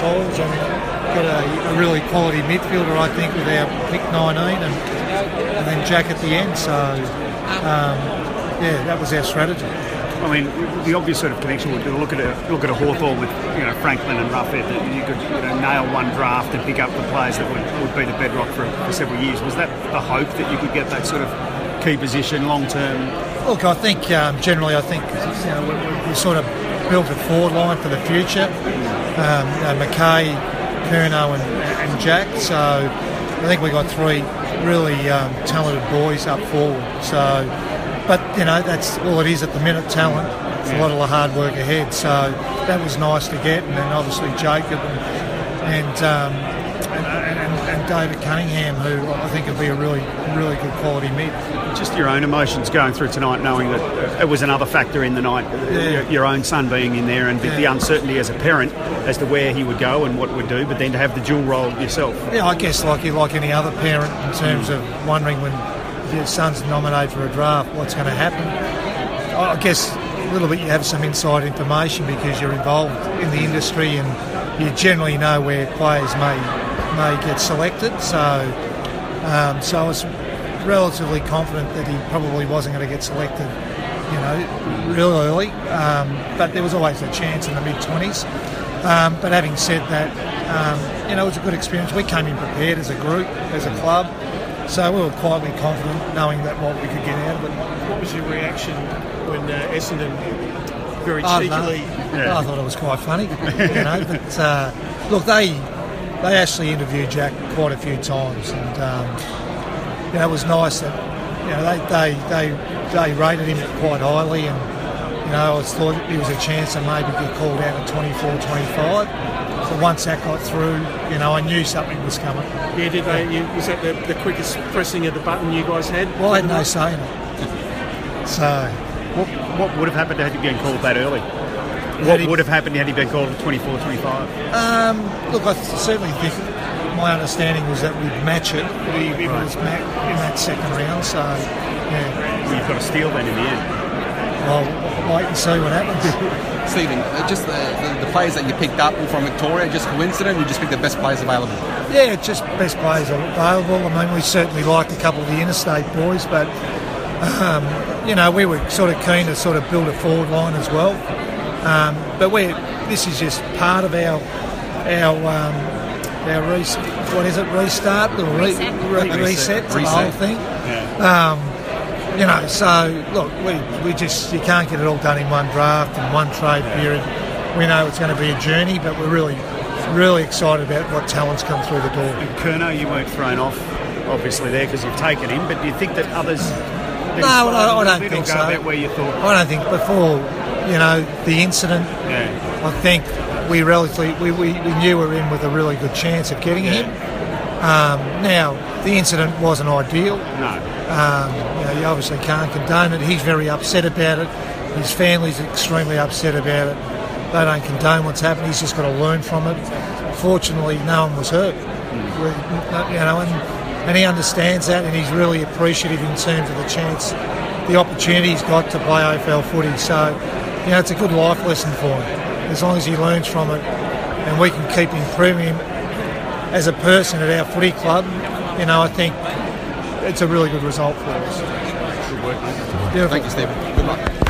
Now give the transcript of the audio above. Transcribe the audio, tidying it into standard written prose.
soils and get a really quality midfielder, I think, with our pick 19 and then Jack at the end. So, that was our strategy. I mean, the obvious sort of connection would be look at a Hawthorn with Franklin and Ruffhead, that you could nail one draft and pick up the players that would be the bedrock for several years. Was that the hope that you could get that sort of key position long term? Look, I think generally, we sort of built a forward line for the future. McKay, Curnow and Jack. So I think we got three really talented boys up forward. So, but that's all it is at the minute. Talent. It's a lot of hard work ahead. So that was nice to get, and then obviously Jacob and David Cunningham, who I think will be a really good quality mid. Just your own emotions going through tonight, knowing that it was another factor in the night, your own son being in there, and the uncertainty as a parent as to where he would go and what would do, but then to have the dual role yourself. Yeah, I guess like any other parent in terms of wondering when your son's nominated for a draft, what's going to happen. I guess a little bit you have some inside information because you're involved in the industry and you generally know where players may get selected. So I was relatively confident that he probably wasn't going to get selected, real early. But there was always a chance in the mid-20s. But having said that, it was a good experience. We came in prepared as a group, as a club. So we were quietly confident, knowing that what we could get out of it. What was your reaction when Essendon very cheekily? I thought it was quite funny, But look, they actually interviewed Jack quite a few times, and it was nice that they rated him quite highly, and I thought there was a chance to maybe get called out at 24, 25. So once that got through, I knew something was coming. Yeah, did they? Was that the quickest pressing of the button you guys had? Well, I had no say in it. So, what would have happened had he been called that early? What would have happened had he been called at 24, 25? Look, I certainly think my understanding was that we'd match it if it was in that second round. So, yeah. Well, you've got to steal then in the end. I'll wait and see what happens. Stephen, just the players that you picked up from Victoria, just coincident? You just picked the best players available? Yeah, just best players available. I mean, we certainly liked a couple of the interstate boys, but we were sort of keen to sort of build a forward line as well. But this is just part of our restart or reset the whole thing. Yeah. So look, you can't get it all done in one draft and one trade period. We know it's going to be a journey, but we're really excited about what talent's come through the door. And Curnow, you weren't thrown off, obviously, there because you've taken him, but do you think that others... No, I don't think so. About where you thought? I don't think before, the incident, I think we knew we were in with a really good chance of getting him. Now, the incident wasn't ideal. No. You obviously can't condone it. He's very upset about it. His family's extremely upset about it. They don't condone what's happened. He's just got to learn from it. Fortunately, no one was hurt. And he understands that, and he's really appreciative in terms of the chance, the opportunity he's got to play AFL footy. So, it's a good life lesson for him. As long as he learns from it, and we can keep improving him as a person at our footy club, I think it's a really good result for us. Good work, mate. Thank you, Stephen. Good luck.